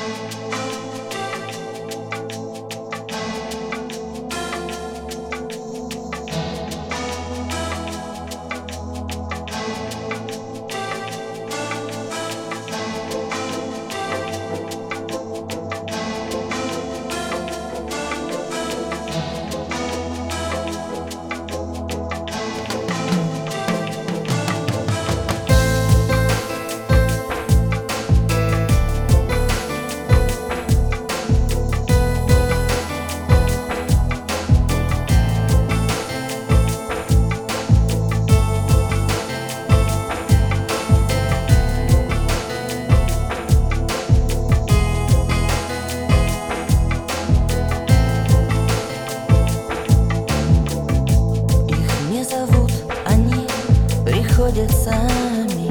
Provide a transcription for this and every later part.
приходят сами,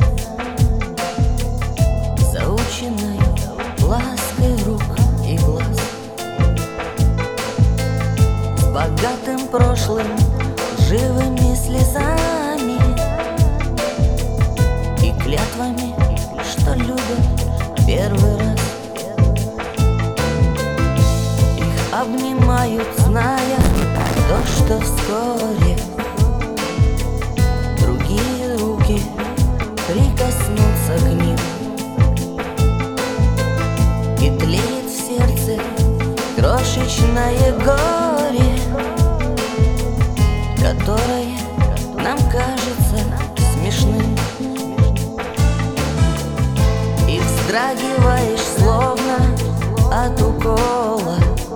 заученной лаской рук и глаз, с богатым прошлым, живыми слезами и клятвами, что любят первый раз. Их обнимают, зная то, что вскоре другие руки прикоснутся к ним, и тлеет в сердце крошечное горе, которое нам кажется смешным. И вздрагиваешь, словно от укола,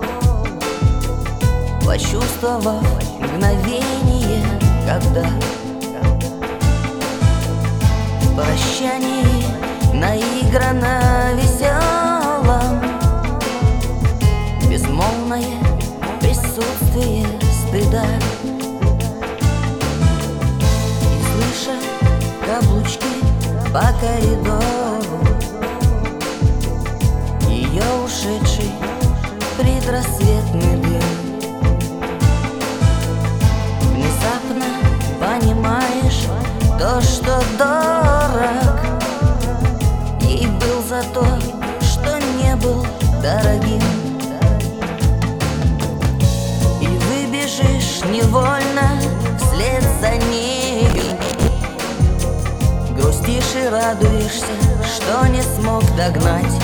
почувствовав мгновение, когда в прощании наигранно веселом безмолвное присутствие стыда. И слыша каблучки по коридору ее ушедший предрассветный дым, внезапно понимаешь то, что дорог ей был за то, что не был дорогим. И выбежишь невольно вслед за нею, грустишь и радуешься, что не смог догнать.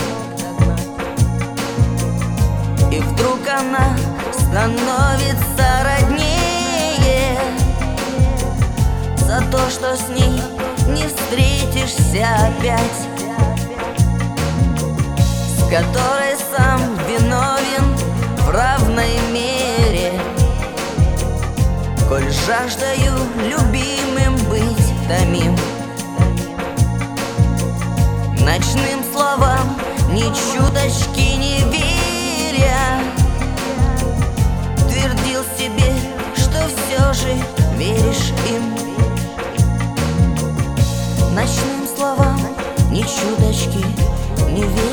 И вдруг она становится роднее за то, что с ней не встретишься опять, с которой сам виновен в равной мере, коль жаждаю любимым быть томим. Ночным словам ни чуточки не веря, твердил себе, что все же веришь им. Ночным словам ни чуточки не веря,